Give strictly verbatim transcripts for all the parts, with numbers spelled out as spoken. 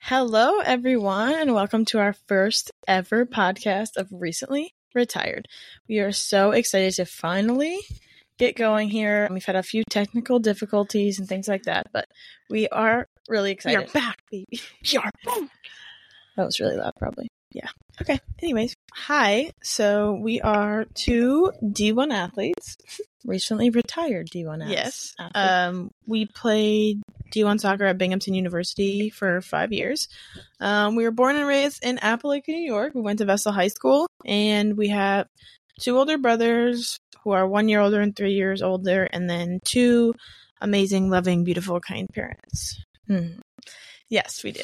Hello, everyone, and welcome to our first ever podcast of Recently Retired. We are so excited to finally get going here. We've had a few technical difficulties and things like that, but we are really excited. We are back, baby. We are back. That was really loud, probably. Yeah. Okay. Anyways, hi. So we are two D one athletes, recently retired D one Yes. athletes. Um, we played D one soccer at Binghamton University for five years. Um, we were born and raised in Appalachia, New York. We went to Vestal High School, and we have two older brothers who are one year older and three years older, and then two amazing, loving, beautiful, kind parents. Hmm. Yes, we do.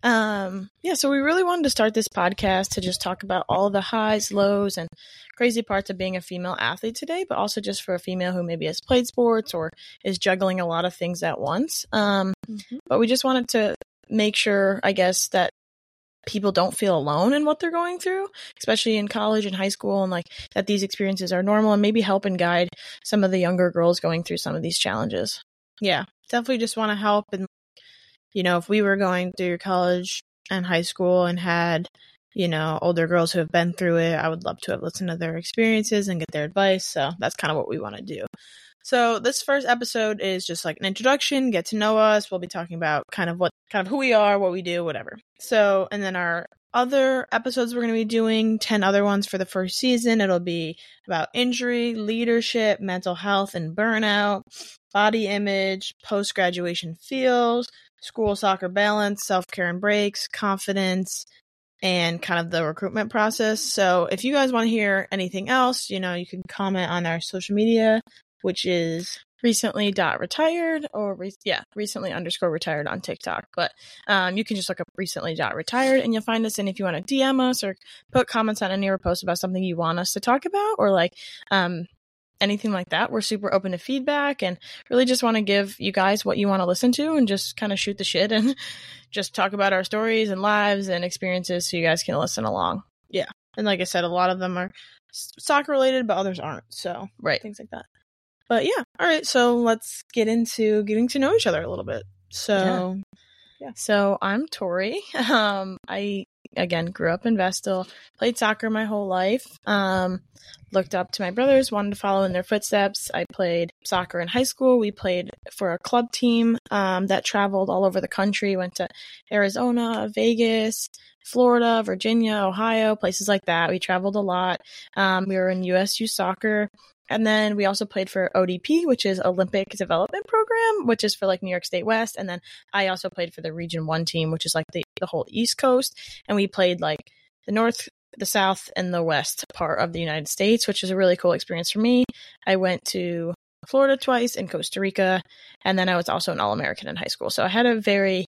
Um, yeah, so we really wanted to start this podcast to just talk about all the highs, lows, and crazy parts of being a female athlete today, but also just for a female who maybe has played sports or is juggling a lot of things at once. Um, mm-hmm. But we just wanted to make sure, I guess, that people don't feel alone in what they're going through, especially in college and high school, and like that these experiences are normal and maybe help and guide some of the younger girls going through some of these challenges. Yeah, definitely just want to help. And you know, if we were going through college and high school and had, you know, older girls who have been through it, I would love to have listened to their experiences and get their advice. So that's kind of what we want to do. So this first episode is just like an introduction, get to know us. We'll be talking about kind of what, kind of who we are, what we do, whatever. So, and then our other episodes we're going to be doing, ten other ones for the first season. It'll be about injury, leadership, mental health and burnout, body image, post-graduation feels, school soccer balance, self-care and breaks, confidence, and kind of the recruitment process. So if you guys want to hear anything else, you know, you can comment on our social media, which is recently dot retired or re- yeah, recently underscore retired on TikTok. But um, you can just look up recently dot retired and you'll find us. And if you want to D M us or put comments on any of our posts about something you want us to talk about or like um, anything like that, we're super open to feedback and really just want to give you guys what you want to listen to and just kind of shoot the shit and just talk about our stories and lives and experiences so you guys can listen along. Yeah. And like I said, a lot of them are soccer related, but others aren't. So right. Things like that. But yeah, all right, so let's get into getting to know each other a little bit. So, yeah. yeah. So I'm Tori. Um, I, again, grew up in Vestal, played soccer my whole life, um, looked up to my brothers, wanted to follow in their footsteps. I played soccer in high school. We played for a club team um, that traveled all over the country, went to Arizona, Vegas, Florida, Virginia, Ohio, places like that. We traveled a lot. Um, we were in U S U Soccer. And then we also played for O D P, which is Olympic Development Program, which is for like New York State West. And then I also played for the Region one team, which is like the, the whole East Coast. And we played like the North, the South, and the West part of the United States, which is a really cool experience for me. I went to Florida twice and Costa Rica. And then I was also an All-American in high school. So I had a very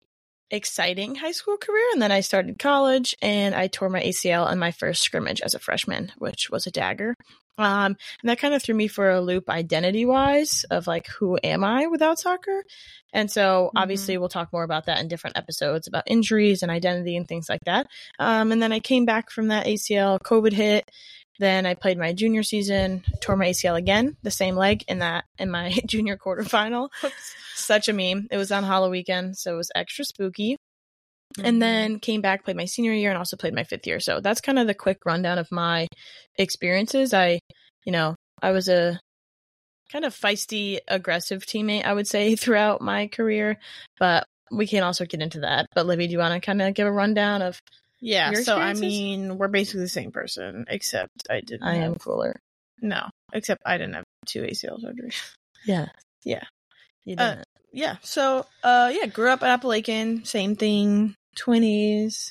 exciting high school career. And then I started college and I tore my A C L in my first scrimmage as a freshman, which was a dagger. Um, and that kind of threw me for a loop identity wise of like, who am I without soccer? And so obviously mm-hmm. we'll talk more about that in different episodes about injuries and identity and things like that. Um, and then I came back from that A C L, COVID hit. Then I played my junior season, tore my A C L again, the same leg in that, in my junior quarterfinal. Oops. Such a meme. It was on Halloween weekend, so it was extra spooky. Mm-hmm. And then came back, played my senior year, and also played my fifth year. So that's kind of the quick rundown of my experiences. I, you know, I was a kind of feisty, aggressive teammate, I would say, throughout my career. But we can also get into that. But Libby, do you want to kind of give a rundown of yeah, your so I mean, we're basically the same person, except I didn't I have, am cooler. No, except I didn't have two A C L surgeries. Yeah. Yeah. You didn't. Uh, yeah, so, uh, yeah, grew up in Appalachian, same thing, twenties,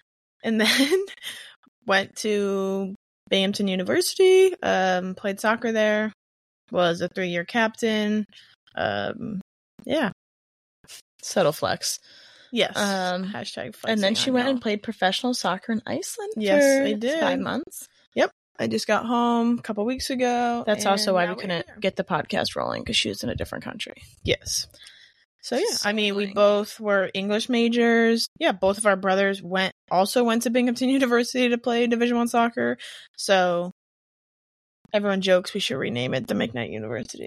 and then went to Binghamton University, um, played soccer there, was a three-year captain, um, yeah. Subtle flex. Yes. Um, Hashtag flexing. and then she went y'all. and played professional soccer in Iceland. Yes, for I did. Five months. Yep. I just got home a couple weeks ago. That's also why we couldn't here. get the podcast rolling because she was in a different country. Yes. So yeah, So I mean, we annoying. both were English majors. Yeah, both of our brothers went also went to Binghamton University to play Division One soccer. So everyone jokes we should rename it the McKnight University.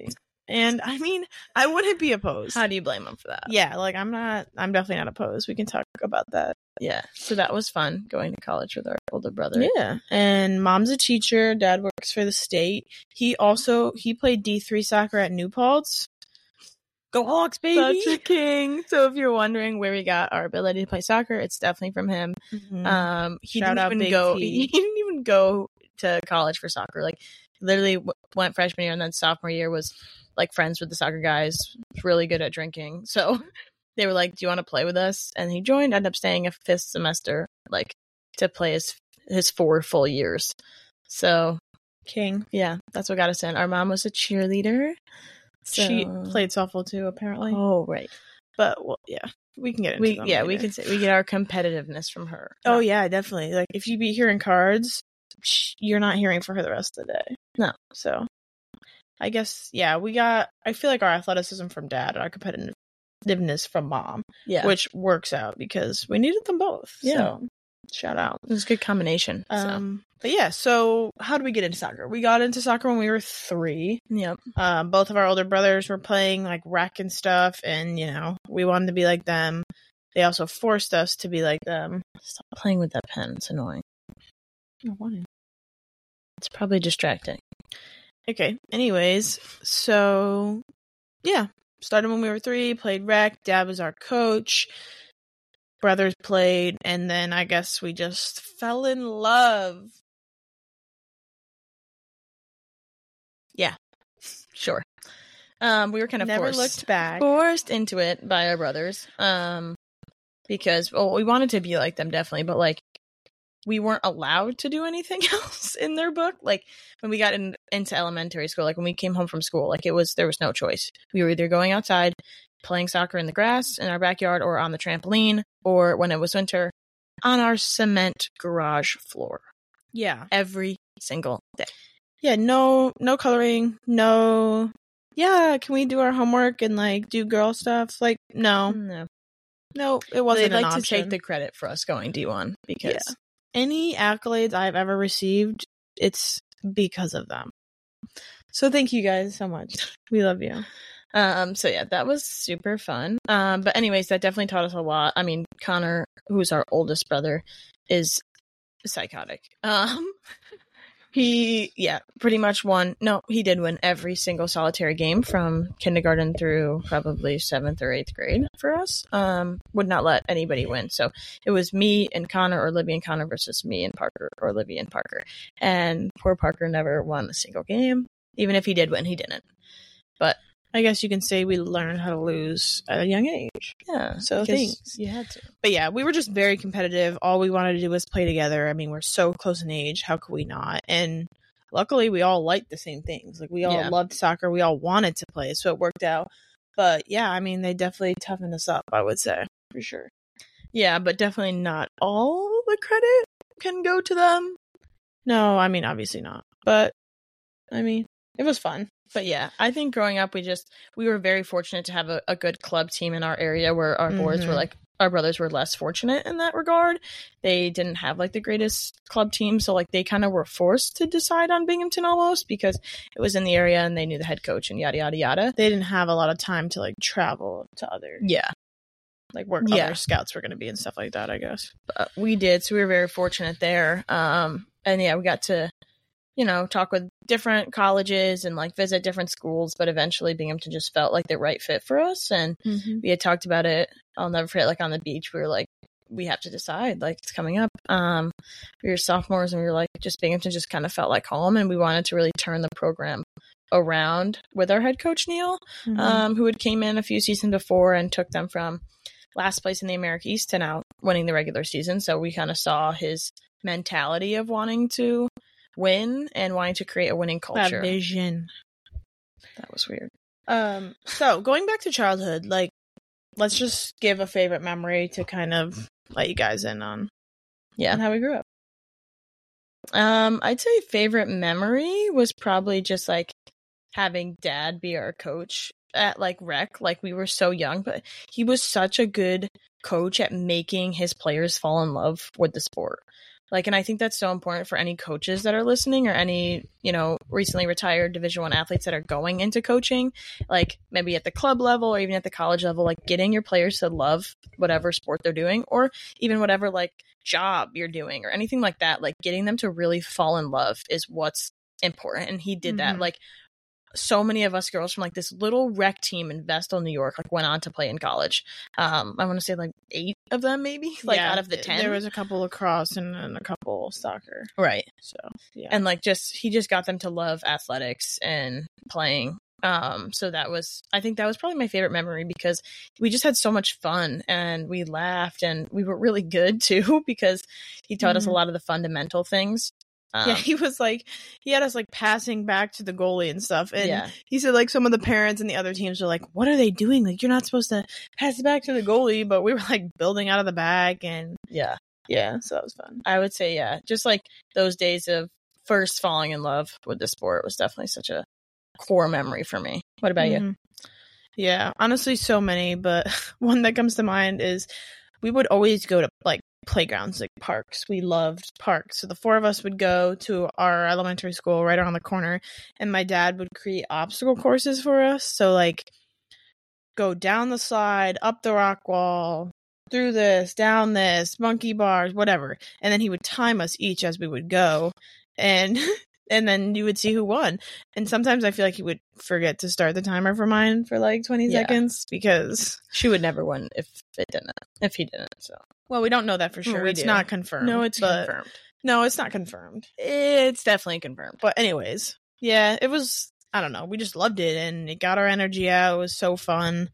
And I mean, I wouldn't be opposed. How do you blame him for that? Yeah, like I'm not, I'm definitely not opposed. We can talk about that. Yeah. So that was fun going to college with our older brother. Yeah. And mom's a teacher. Dad works for the state. He also, he played D three soccer at New Paltz. Go Hawks, baby. Such a king. So if you're wondering where we got our ability to play soccer, it's definitely from him. Mm-hmm. Um, he Shout didn't out even Big go. P. He didn't even go to college for soccer. Like, literally w- went freshman year, and then sophomore year was like friends with the soccer guys. Was really good at drinking, so they were like, "Do you want to play with us?" And he joined. Ended up staying a fifth semester, like to play his his four full years. So King. yeah, that's what got us in. Our mom was a cheerleader. So... She played softball too, apparently. Oh, right. But well, yeah, we can get into We them yeah, later. we can say we get our competitiveness from her. Oh No. yeah, definitely. Like if you be hearing cards, sh- you're not hearing for her the rest of the day. No. So, I guess yeah, we got. I feel like our athleticism from dad, our competitiveness from mom, Yeah, which works out because we needed them both. Yeah. So, shout out. it was a good combination. So. Um, but yeah, so how did we get into soccer? We got into soccer when we were three. Yep. Um, both of our older brothers were playing like rec and stuff, and you know we wanted to be like them. They also forced us to be like them. Stop playing with that pen. It's annoying. Oh, why? It's probably distracting. Okay. Anyways, so yeah, started when we were three. Played rec. Dad was our coach. Brothers played, and then I guess we just fell in love. Yeah, sure. Um, we were kind of Never forced, looked back. forced into it by our brothers. Um, because well, we wanted to be like them, definitely, but like we weren't allowed to do anything else in their book. Like when we got in, into elementary school, like when we came home from school, like it was there was no choice. We were either going outside, playing soccer in the grass in our backyard, or on the trampoline, or when it was winter, on our cement garage floor Yeah. every single day. Yeah, no no coloring, no yeah, can we do our homework and like do girl stuff? Like no. No, No, it wasn't they'd an like to option. take the credit for us going D one because Yeah. Any accolades I've ever received, it's because of them. So thank you guys so much. We love you. Um, so yeah, that was super fun. Um, but anyways, that definitely taught us a lot. I mean, Connor, who's our oldest brother, is psychotic. Um, he, yeah, pretty much won. No, he did win every single solitary game from kindergarten through probably seventh or eighth grade for us. Um, would not let anybody win. So it was me and Connor, or Libby and Connor versus me and Parker, or Libby and Parker. And poor Parker never won a single game. Even if he did win, he didn't. But I guess you can say we learned how to lose at a young age. yeah, So because thanks. you had to. But yeah, we were just very competitive. All we wanted to do was play together. I mean, we're so close in age. How could we not? And luckily, we all liked the same things. Like, we all Yeah. loved soccer. We all wanted to play. So it worked out. But yeah, I mean, they definitely toughened us up, I would say. For sure. Yeah, but definitely not all the credit can go to them. No, I mean, obviously not. But, I mean, it was fun. But yeah, I think growing up, we just, we were very fortunate to have a, a good club team in our area where our boys were Mhm. like, our brothers were less fortunate in that regard. They didn't have like the greatest club team. So like they kind of were forced to decide on Binghamton almost because it was in the area and they knew the head coach and yada, yada, yada. They didn't have a lot of time to, like, travel to other, Yeah. like, where Yeah. other scouts were going to be and stuff like that, I guess. But we did. So we were very fortunate there. Um, and yeah, we got to, you know, talk with different colleges and like visit different schools, but eventually Binghamton just felt like the right fit for us. And Mm-hmm. we had talked about it. I'll never forget, like on the beach, we were like, we have to decide, like it's coming up. Um, we were sophomores and we were like, just Binghamton just kind of felt like home. And we wanted to really turn the program around with our head coach, Neil, Mm-hmm. um, who had came in a few seasons before and took them from last place in the America East to now winning the regular season. So we kind of saw his mentality of wanting to win and wanting to create a winning culture. That vision. That was weird. Um, so going back to childhood, like, let's just give a favorite memory to kind of let you guys in on, Yeah. on how we grew up. Um, I'd say favorite memory was probably just like having dad be our coach at like rec. Like we were so young, but he was such a good coach at making his players fall in love with the sport. Like, and I think that's so important for any coaches that are listening, or any, you know, recently retired Division One athletes that are going into coaching, like maybe at the club level or even at the college level, like getting your players to love whatever sport they're doing, or even whatever like job you're doing or anything like that. Like getting them to really fall in love is what's important. And he did mm-hmm. that. Like, so many of us girls from like this little rec team in Vestal, New York, like went on to play in college. Um, I want to say like eight of them, maybe like yeah, out of the ten. There was a couple lacrosse and, and a couple soccer, right? So yeah, and like just he just got them to love athletics and playing. Um, so that was, I think that was probably my favorite memory, because we just had so much fun and we laughed and we were really good too, because he taught mm-hmm. us a lot of the fundamental things. Um, yeah, he was like, he had us like passing back to the goalie and stuff. And yeah. he said like some of the parents and the other teams were like, what are they doing? Like, you're not supposed to pass it back to the goalie. But we were like building out of the bag. And yeah, yeah, so that was fun. I would say, yeah, just like those days of first falling in love with the sport was definitely such a core memory for me. What about mm-hmm. you? Yeah, honestly, so many. But one that comes to mind is we would always go to like playgrounds, like parks. We loved parks. So the four of us would go to our elementary school right around the corner, and my dad would create obstacle courses for us. So like go down the slide, up the rock wall, through this, down this, monkey bars, whatever. And then he would time us each as we would go. And and then you would see who won. And sometimes I feel like he would forget to start the timer for mine for like twenty yeah. seconds, because she would never win if it didn't, if he didn't. So, well, we don't know that for sure. We it's do. not confirmed. No, it's but, confirmed. No, it's not confirmed. It's definitely confirmed. But anyways, yeah, it was, I don't know. We just loved it, and it got our energy out. It was so fun.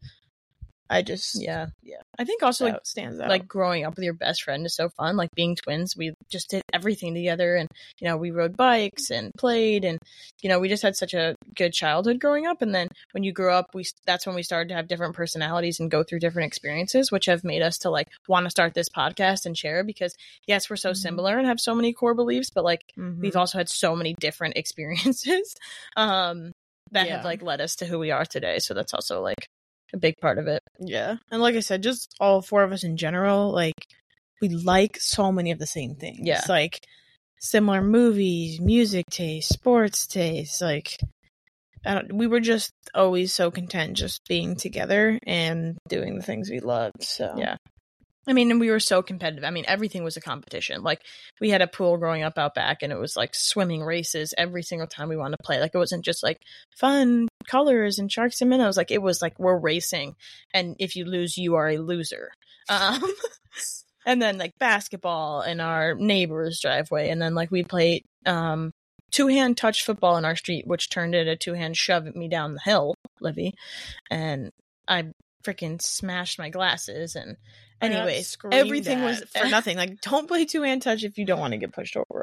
I just, yeah, yeah. I think also that like stands out. Like growing up with your best friend is so fun. Like being twins, we just did everything together, and you know, we rode bikes and played, and you know, we just had such a good childhood growing up. And then when you grew up, we that's when we started to have different personalities and go through different experiences, which have made us to like want to start this podcast and share. Because yes, we're so mm-hmm. similar and have so many core beliefs, but like mm-hmm. we've also had so many different experiences um, that yeah. have like led us to who we are today. So that's also like a big part of it. Yeah. And like I said, just all four of us in general, like we like so many of the same things. Yeah. Like similar movies, music taste, sports taste. Like I don't, we were just always so content just being together and doing the things we loved. So yeah. I mean, and we were so competitive. I mean, everything was a competition. Like, we had a pool growing up out back, and it was like swimming races every single time we wanted to play. Like, it wasn't just like fun colors and sharks and minnows. Like, it was like we're racing, and if you lose, you are a loser. Um, and then like basketball in our neighbor's driveway, and then like we played um, two-hand touch football in our street, which turned into two-hand shove me down the hill, Livy, and I freaking smashed my glasses. And anyways, everything was for nothing. Like, don't play two-hand touch if you don't want to get pushed over.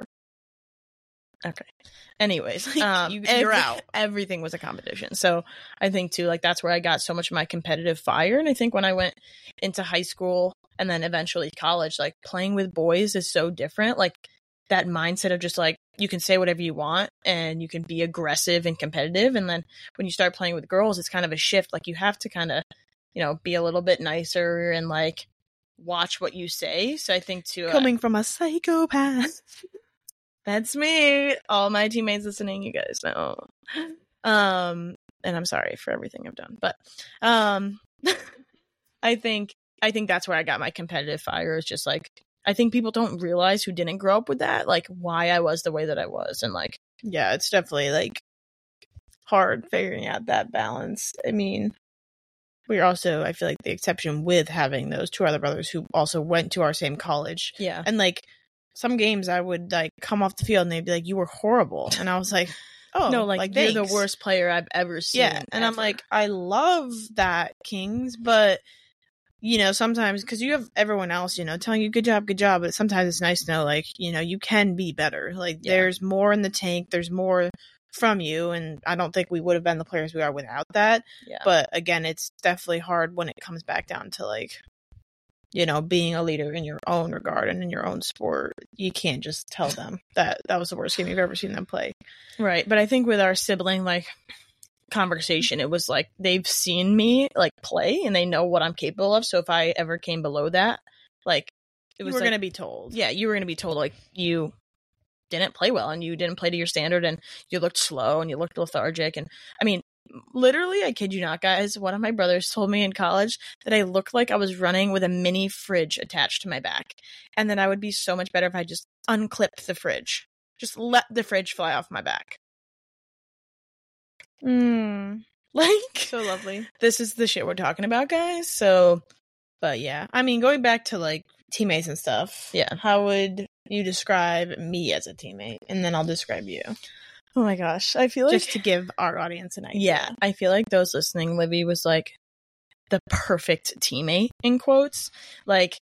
Okay. Anyways, like, um, you, you're every, out. Everything was a competition. So I think too, like, that's where I got so much of my competitive fire. And I think when I went into high school and then eventually college, like, playing with boys is so different. Like, that mindset of just like, you can say whatever you want and you can be aggressive and competitive. And then when you start playing with girls, it's kind of a shift. Like, you have to kind of, you know, be a little bit nicer and like watch what you say. So I think too, coming uh, from a psychopath. That's me. All my teammates listening, you guys know. Um, and I'm sorry for everything I've done, but um, I think I think that's where I got my competitive fire. Is just like, I think people don't realize, who didn't grow up with that, like why I was the way that I was, and like, yeah, it's definitely like hard figuring out that balance. I mean, we're also, I feel like, the exception with having those two other brothers who also went to our same college. Yeah, and like. Some games I would like come off the field and they'd be like, you were horrible. And I was like, oh, no, like, like you're thanks. the worst player I've ever seen. Yeah. And ever. I'm like, I love that, Kings. But, you know, sometimes because you have everyone else, you know, telling you good job, good job. But sometimes it's nice to know, like, you know, you can be better. Like, yeah. There's more in the tank. There's more from you. And I don't think we would have been the players we are without that. Yeah. But again, it's definitely hard when it comes back down to like, you know, being a leader in your own regard and in your own sport. You can't just tell them that that was the worst game you've ever seen them play. Right. But I think with our sibling, like, conversation, it was like, they've seen me, like, play, and they know what I'm capable of. So if I ever came below that, like, it was you were like, going to be told. Yeah, you were going to be told, like, you didn't play well and you didn't play to your standard and you looked slow and you looked lethargic. And I mean, literally, I kid you not, guys, one of my brothers told me in college that I looked like I was running with a mini fridge attached to my back, and that I would be so much better if I just unclipped the fridge. Just let the fridge fly off my back. Mm. Like, so lovely. This is the shit we're talking about, guys. So, but yeah, I mean, going back to like teammates and stuff. Yeah. How would you describe me as a teammate? And then I'll describe you. Oh my gosh. I feel like, just to give our audience an idea. Yeah. I feel like those listening, Livy was like the perfect teammate, in quotes. Like,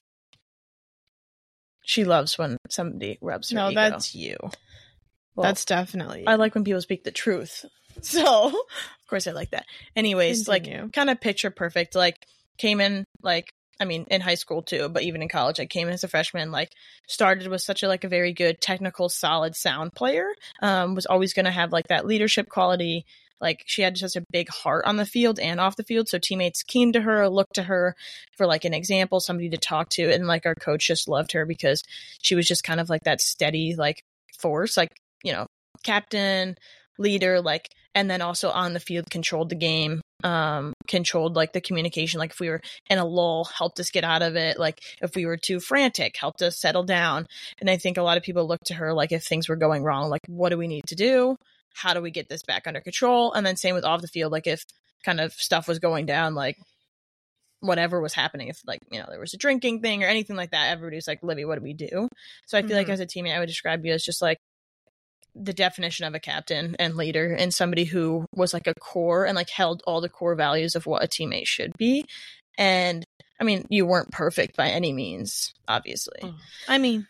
she loves when somebody rubs her No, ego. that's you. Well, that's definitely you. I like when people speak the truth. So, of course I like that. Anyways, Continue. like, kind of picture perfect. Like, came in, like, I mean, in high school too, but even in college, I came in as a freshman, like, started with such a, like, a very good technical, solid sound player. Um, was always going to have, like, that leadership quality. Like, she had such a big heart on the field and off the field. So teammates came to her, looked to her for, like, an example, somebody to talk to. And, like, our coach just loved her because she was just kind of, like, that steady, like, force, like, you know, captain, leader, like, and then also on the field controlled the game, um, controlled, like, the communication. Like, if we were in a lull, helped us get out of it. Like, if we were too frantic, helped us settle down. And I think a lot of people look to her, like, if things were going wrong, like, what do we need to do? How do we get this back under control? And then same with off the field, like, if kind of stuff was going down, like, whatever was happening, if, like, you know, there was a drinking thing or anything like that, everybody's like, Livy, what do we do? So I feel mm-hmm. like as a teammate, I would describe you as just, like, the definition of a captain and leader, and somebody who was, like, a core and, like, held all the core values of what a teammate should be. And I mean, you weren't perfect by any means, obviously. Oh. I mean,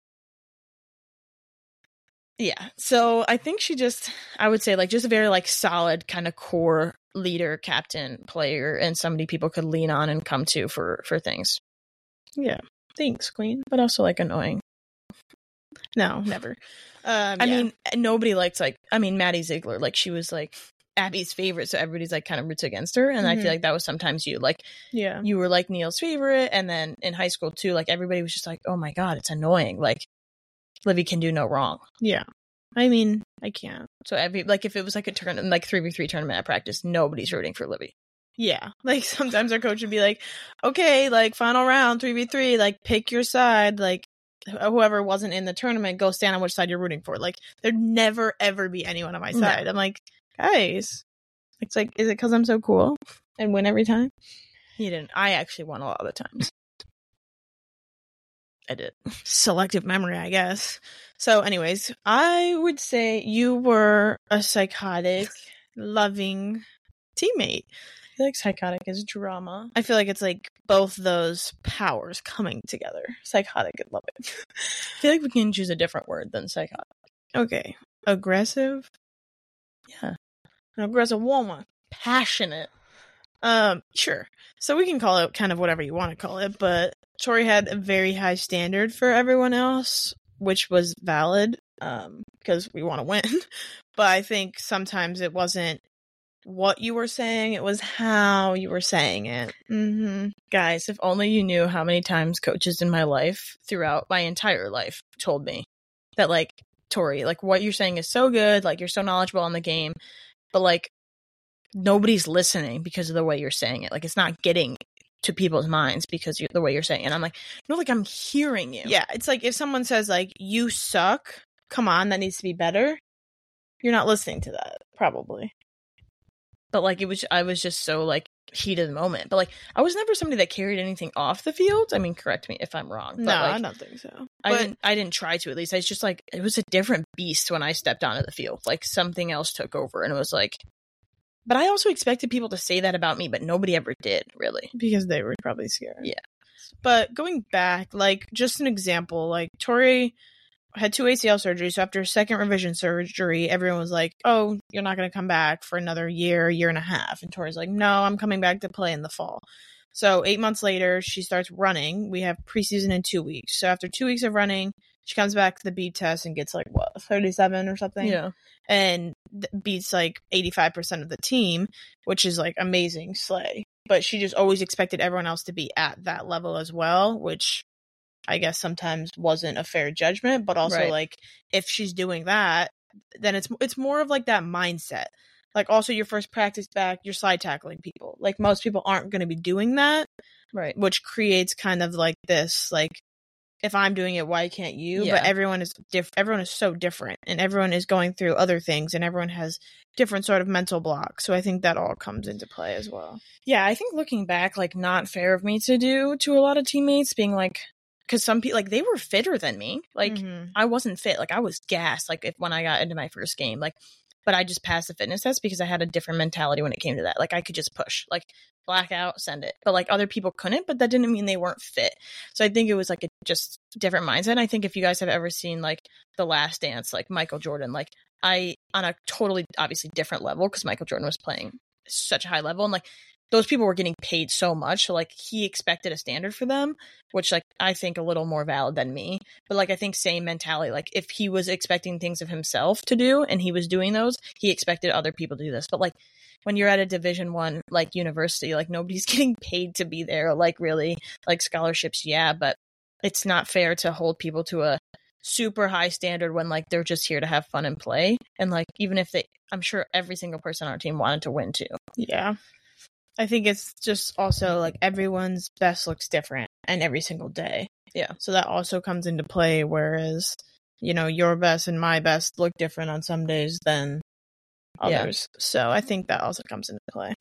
yeah. So I think she just, I would say, like, just a very, like, solid kind of core leader, captain, player, and somebody people could lean on and come to for, for things. Yeah. Thanks, Queen. But also, like, annoying. No, never. Um, I yeah. mean, nobody liked, like, I mean, Maddie Ziegler, like, she was, like, Abby's favorite, so everybody's, like, kind of roots against her, and mm-hmm. I feel like that was sometimes you, like, yeah, you were, like, Neil's favorite, and then in high school, too, like, everybody was just like, oh my god, it's annoying, like, Livy can do no wrong. Yeah. I mean, I can't. So, every, like, if it was, like, a turn, like, three v three tournament at practice, nobody's rooting for Livy. Yeah. Like, sometimes our coach would be like, okay, like, final round, three v three, like, pick your side, like, whoever wasn't in the tournament, go stand on which side you're rooting for. Like, there'd never, ever be anyone on my side. No. I'm like, guys, it's like, is it because I'm so cool and win every time? You didn't. I actually won a lot of the times. I did. Selective memory, I guess. So anyways, I would say you were a psychotic, loving teammate. I feel like psychotic is drama. I feel like it's like both those powers coming together. Psychotic and loving. I feel like we can choose a different word than psychotic. Okay. Aggressive? Yeah. An aggressive woman. Passionate. Um, sure. So we can call it kind of whatever you want to call it, but Tori had a very high standard for everyone else, which was valid, um, because we want to win. But I think sometimes it wasn't what you were saying, it was how you were saying it. Mm-hmm. Guys, if only you knew how many times coaches in my life, throughout my entire life, told me that, like, Tori, like, what you're saying is so good, like, you're so knowledgeable on the game, but, like, nobody's listening because of the way you're saying it. Like, it's not getting to people's minds because of the way you're saying it. And I'm like, no, like, I'm hearing you. Yeah, it's like if someone says, like, you suck, come on, that needs to be better. You're not listening to that, probably. But, like, it was, I was just so, like, heat of the moment. But, like, I was never somebody that carried anything off the field. I mean, correct me if I'm wrong. But, no, like, I don't think so. I but, didn't, I didn't try to, at least. I was just, like, it was a different beast when I stepped onto the field. Like, something else took over, and it was, like, but I also expected people to say that about me, but nobody ever did, really. Because they were probably scared. Yeah. But going back, like, just an example, like, Tori had two A C L surgeries, so after second revision surgery, everyone was like, oh, you're not going to come back for another year, year and a half. And Tori's like, no, I'm coming back to play in the fall. So eight months later, she starts running. We have preseason in two weeks. So after two weeks of running, she comes back to the beat test and gets, like, what, thirty-seven or something? Yeah. And th- beats, like, eighty-five percent of the team, which is, like, amazing slay. But she just always expected everyone else to be at that level as well, which I guess sometimes wasn't a fair judgment, but also Right. like if she's doing that, then it's it's more of like that mindset. Like also your first practice back, you're slide tackling people. Like most people aren't going to be doing that, Right. which creates kind of like this like if I'm doing it, why can't you? Yeah. But everyone is diff- everyone is so different, and everyone is going through other things, and everyone has different sort of mental blocks. So I think that all comes into play as well. Yeah, I think looking back, like, not fair of me to do to a lot of teammates, being like, because some people, like, they were fitter than me. Like, Mhm. I wasn't fit. Like, I was gassed, like, if when I got into my first game. Like, but I just passed the fitness test because I had a different mentality when it came to that. Like, I could just push, like, blackout, send it. But, like, other people couldn't, but that didn't mean they weren't fit. So I think it was, like, a just different mindset. I think if you guys have ever seen, like, The Last Dance, like, Michael Jordan, like, I, on a totally, obviously different level, because Michael Jordan was playing such a high level, and, like, those people were getting paid so much, so like he expected a standard for them, which like I think a little more valid than me. But like I think same mentality, like if he was expecting things of himself to do and he was doing those, he expected other people to do this. But like when you're at a Division One like university, like nobody's getting paid to be there. Like really, like scholarships, yeah, but it's not fair to hold people to a super high standard when like they're just here to have fun and play. And like even if they, I'm sure every single person on our team wanted to win too. Yeah. I think it's just also like everyone's best looks different and every single day. Yeah. So that also comes into play, whereas, you know, your best and my best look different on some days than others. Yeah. So I think that also comes into play.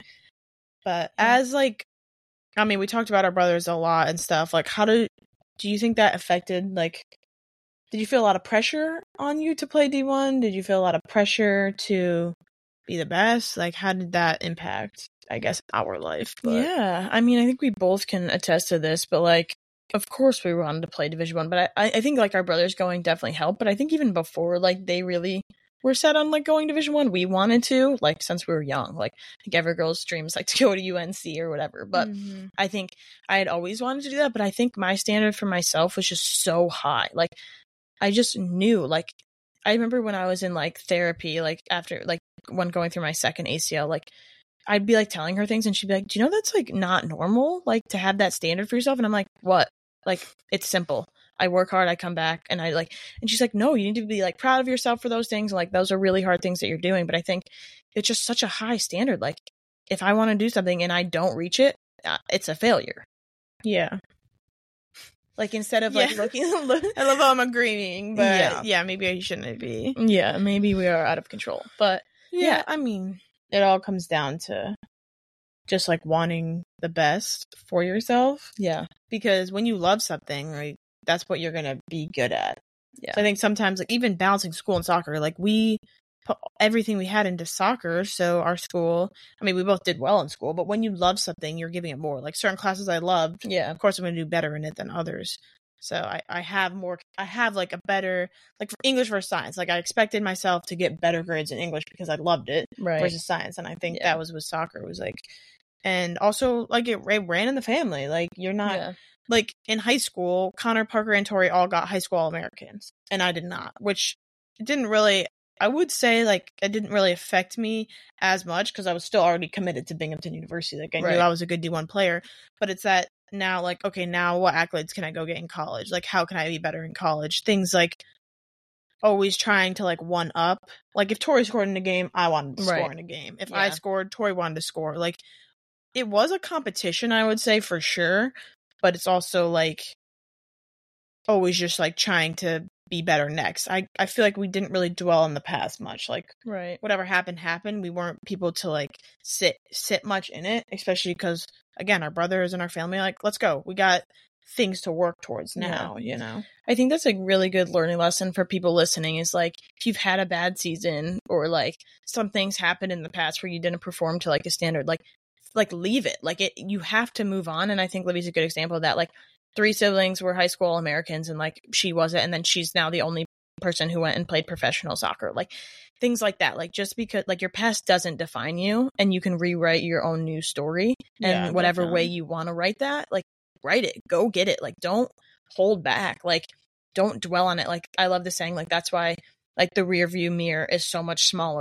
But yeah. as like, I mean, we talked about our brothers a lot and stuff. Like, how do, do you think that affected, like, did you feel a lot of pressure on you to play D one? Did you feel a lot of pressure to be the best? Like, how did that impact, I guess, our life? But yeah, I mean, I think we both can attest to this, but like, of course we wanted to play Division One, but I, I think like our brothers going definitely helped. But I think even before, like, they really were set on like going Division One. We wanted to, like, since we were young. Like, I think every girl's dreams like to go to U N C or whatever. But mm-hmm. I think I had always wanted to do that. But I think my standard for myself was just so high. Like, I just knew, like, I remember when I was in like therapy, like after like when going through my second A C L, like I'd be like telling her things and she'd be like, do you know that's like not normal, like to have that standard for yourself? And I'm like, what? Like, it's simple. I work hard, I come back, and I like, and she's like, no, you need to be like proud of yourself for those things. Like, those are really hard things that you're doing. But I think it's just such a high standard. Like, if I want to do something and I don't reach it, uh, it's a failure. Yeah. Like, instead of yeah. like looking, I love how I'm agreeing, but yeah, yeah maybe I shouldn't be. Yeah, maybe we are out of control. But yeah, yeah, I mean, it all comes down to just like wanting the best for yourself. Yeah. Because when you love something, like, that's what you're going to be good at. Yeah. So I think sometimes, like, even balancing school and soccer, like, we put everything we had into soccer. So our school, I mean, we both did well in school, but when you love something, you're giving it more. Like, certain classes I loved, yeah, of course I'm going to do better in it than others. So I, I have more, I have like a better, like for English versus science, like I expected myself to get better grades in English because I loved it right. versus science. And I think yeah. that was with soccer. It was like, and also like it, it ran in the family. Like you're not, yeah. like in high school, Connor, Parker, and Tori all got high school All-Americans. And I did not, which didn't really, I would say like it didn't really affect me as much because I was still already committed to Binghamton University. Like I right. knew I was a good D one player, but it's that now like, okay, now what accolades can I go get in college? Like how can I be better in college? Things like always trying to like one up. Like if Tori scored in a game, I wanted to right. score in a game. If yeah. I scored, Tori wanted to score. Like it was a competition, I would say, for sure. But it's also like always just like trying to be better next. I, I feel like we didn't really dwell on the past much. Like right. whatever happened, happened. We weren't people to like sit sit much in it, especially because, again, our brothers and our family, like, let's go. We got things to work towards now, yeah. you know? I think that's a really good learning lesson for people listening is like, if you've had a bad season or like some things happened in the past where you didn't perform to like a standard, like, like leave it. Like it, you have to move on. And I think Libby's a good example of that. Like three siblings were high school All-Americans and like she wasn't. And then she's now the only person who went and played professional soccer. Like things like that. Like just because like your past doesn't define you and you can rewrite your own new story and yeah, whatever definitely. way you want to write that, like write it, go get it. Like don't hold back. Like don't dwell on it. Like I love the saying, like that's why like the rear view mirror is so much smaller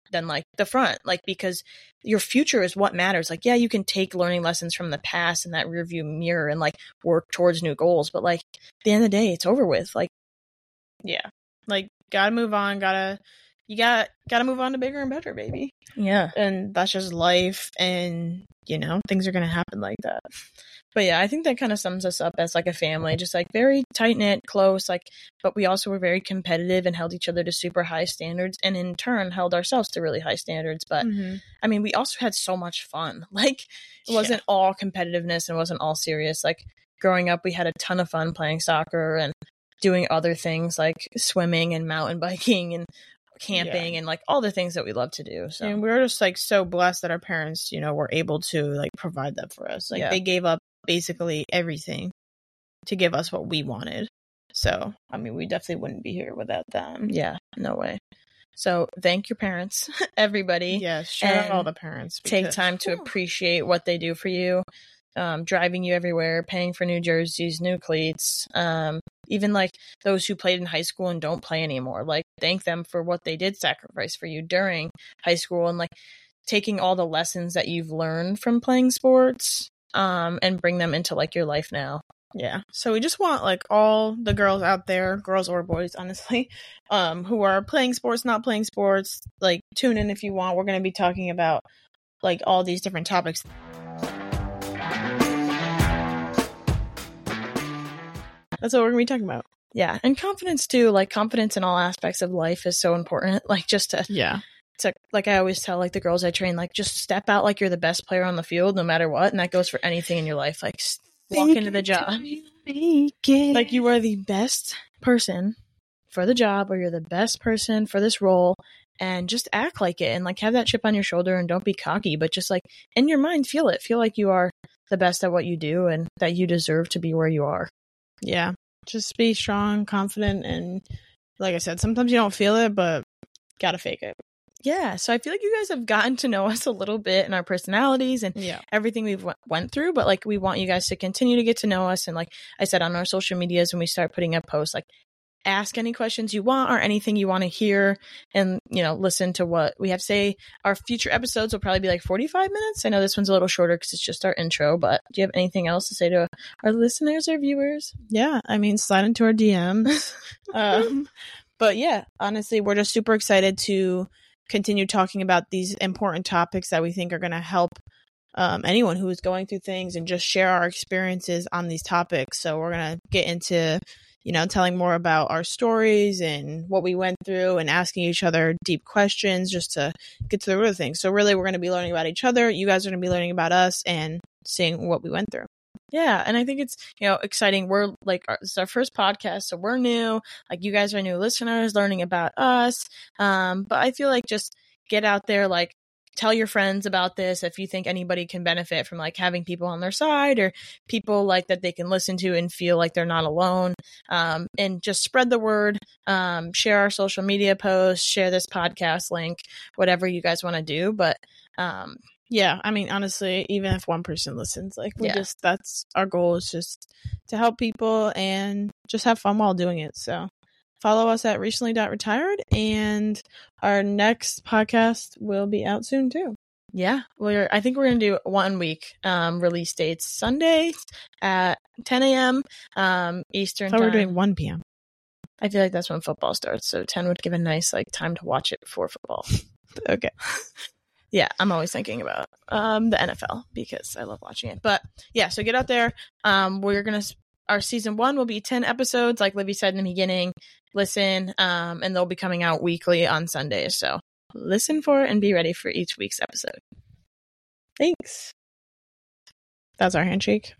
than like the front, like, because your future is what matters. Like, yeah, you can take learning lessons from the past in that rearview mirror and like work towards new goals, but like at the end of the day, it's over with. Like, yeah, like gotta move on, gotta you got gotta move on to bigger and better, baby. Yeah, and that's just life, and you know things are gonna happen like that. But yeah, I think that kind of sums us up as like a family, just like very tight knit, close, like, but we also were very competitive and held each other to super high standards, and in turn held ourselves to really high standards. But mm-hmm. I mean, we also had so much fun. Like, it wasn't yeah. all competitiveness and wasn't all serious. Like, growing up, we had a ton of fun playing soccer and doing other things like swimming and mountain biking and camping yeah. and like all the things that we love to do. So and we were just like so blessed that our parents, you know, were able to like provide that for us. Like yeah. they gave up basically everything to give us what we wanted. So I mean, we definitely wouldn't be here without them. Yeah, no way. So thank your parents, everybody. Yes, shout out all the parents. Because, take time to appreciate what they do for you. Um, driving you everywhere, paying for new jerseys, new cleats, um, even like those who played in high school and don't play anymore. Like, thank them for what they did sacrifice for you during high school, and like taking all the lessons that you've learned from playing sports, um, and bring them into like your life now. Yeah. So we just want like all the girls out there, girls or boys, honestly, um, who are playing sports, not playing sports, like tune in if you want. We're going to be talking about like all these different topics. That's what we're going to be talking about. Yeah. And confidence too. Like, confidence in all aspects of life is so important. Like, just to, yeah. to, like I always tell like the girls I train, like, just step out like you're the best player on the field, no matter what. And that goes for anything in your life. Like, walk into the job. Like, you are the best person for the job, or you're the best person for this role. And just act like it, and like have that chip on your shoulder, and don't be cocky, but just like in your mind, feel it. Feel like you are the best at what you do and that you deserve to be where you are. Yeah. Just be strong, confident, and like I said, sometimes you don't feel it, but gotta fake it. Yeah. So I feel like you guys have gotten to know us a little bit and our personalities and yeah. everything we've w- went through, but like we want you guys to continue to get to know us. And like I said, on our social medias, when we start putting up posts, like ask any questions you want or anything you want to hear, and, you know, listen to what we have to say. Our future episodes will probably be like forty-five minutes. I know this one's a little shorter because it's just our intro, but do you have anything else to say to our listeners or viewers? Yeah, I mean, slide into our D Ms. um, but yeah, honestly, we're just super excited to continue talking about these important topics that we think are going to help um, anyone who is going through things, and just share our experiences on these topics. So we're going to get into, you know, telling more about our stories and what we went through, and asking each other deep questions just to get to the root of things. So really, we're going to be learning about each other. You guys are going to be learning about us and seeing what we went through. Yeah. And I think it's, you know, exciting. We're like, our, this is our first podcast, so we're new. Like, you guys are new listeners learning about us. Um, but I feel like just get out there, like, tell your friends about this if you think anybody can benefit from like having people on their side, or people like that they can listen to and feel like they're not alone. Um, and just spread the word, um, share our social media posts, share this podcast link, whatever you guys want to do. But, um, yeah, I mean, honestly, even if one person listens, like we yeah. just, that's our goal, is just to help people and just have fun while doing it. So follow us at recently dot retired, and our next podcast will be out soon too. Yeah, we're. I think we're gonna do one week. Um, release dates Sunday at ten a.m. Um, Eastern. I thought time. we were doing one p.m. I feel like that's when football starts, so ten would give a nice like time to watch it before football. Okay. Yeah, I'm always thinking about um the N F L because I love watching it. But yeah, so get out there. Um, we're gonna. Our season one will be ten episodes, like Livy said in the beginning. Listen, um, and they'll be coming out weekly on Sundays. So listen for it and be ready for each week's episode. Thanks. That's our handshake.